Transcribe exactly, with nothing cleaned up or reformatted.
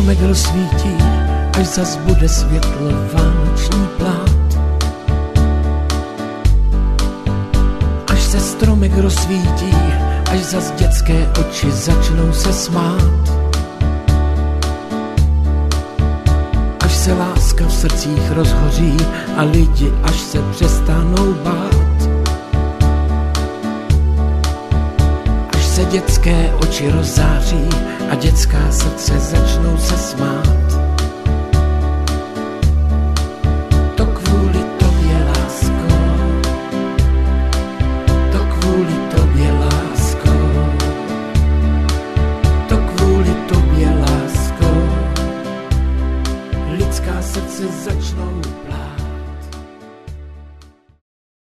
stromek rozsvítí, až zas bude světlo vánoční plát. Až se stromek rozsvítí, až zas dětské oči začnou se smát. Až se láska v srdcích rozhoří a lidi až se přestanou bát. Až se dětské oči rozzáří a dětská srdce začnou se smát.